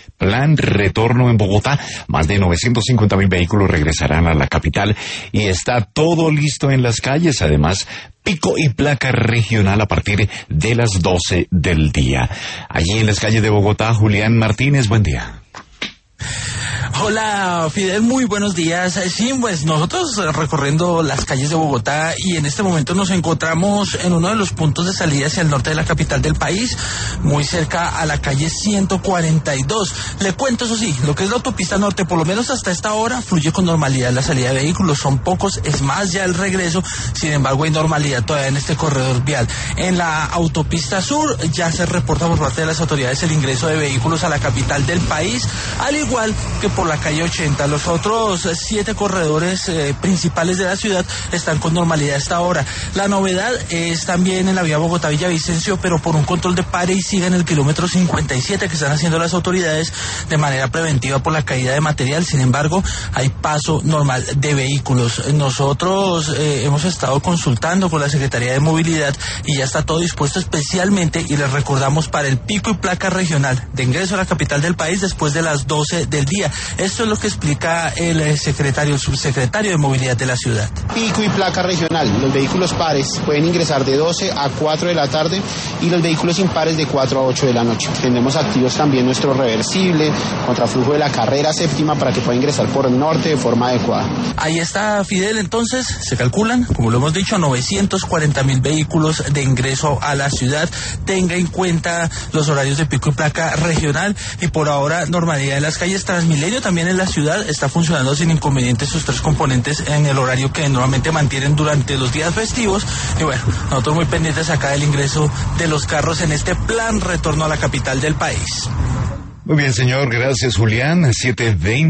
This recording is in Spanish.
Plan Retorno en Bogotá. Más de 950.000 vehículos regresarán a la capital y está todo listo en las calles. Además, pico y placa regional a partir de las 12 del día. Allí en las calles de Bogotá, Julián Martínez, buen día. Hola Fidel, muy buenos días. Sí, pues nosotros recorriendo las calles de Bogotá y en este momento nos encontramos en uno de los puntos de salida hacia el norte de la capital del país, muy cerca a la calle 142. Le cuento, eso sí, lo que es la autopista norte, por lo menos hasta esta hora, fluye con normalidad la salida de vehículos. Son pocos, es más ya el regreso, sin embargo hay normalidad todavía en este corredor vial. En la autopista sur ya se reporta por parte de las autoridades el ingreso de vehículos a la capital del país, al igual que por la calle 80. Los otros 7 corredores principales de la ciudad están con normalidad a esta hora. La novedad es también en la vía Bogotá-Villavicencio, pero por un control de pare y siga en el kilómetro 57 que están haciendo las autoridades de manera preventiva por la caída de material. Sin embargo, hay paso normal de vehículos. Nosotros hemos estado consultando con la Secretaría de Movilidad y ya está todo dispuesto especialmente, y les recordamos, para el pico y placa regional de ingreso a la capital del país después de las 12 del día. Esto es lo que explica el subsecretario de Movilidad de la ciudad. Pico y placa regional. Los vehículos pares pueden ingresar de 12 a 4 de la tarde y los vehículos impares de 4 a 8 de la noche. Tenemos activos también nuestro reversible, contraflujo de la carrera séptima para que pueda ingresar por el norte de forma adecuada. Ahí está, Fidel. Entonces, se calculan, como lo hemos dicho, 940.000 vehículos de ingreso a la ciudad. Tenga en cuenta los horarios de pico y placa regional y por ahora normalidad de las calles. Transmilenio también en la ciudad está funcionando sin inconvenientes sus 3 componentes en el horario que normalmente mantienen durante los días festivos. Y bueno, nosotros muy pendientes acá del ingreso de los carros en este plan retorno a la capital del país. Muy bien, señor. Gracias, Julián. 7:20.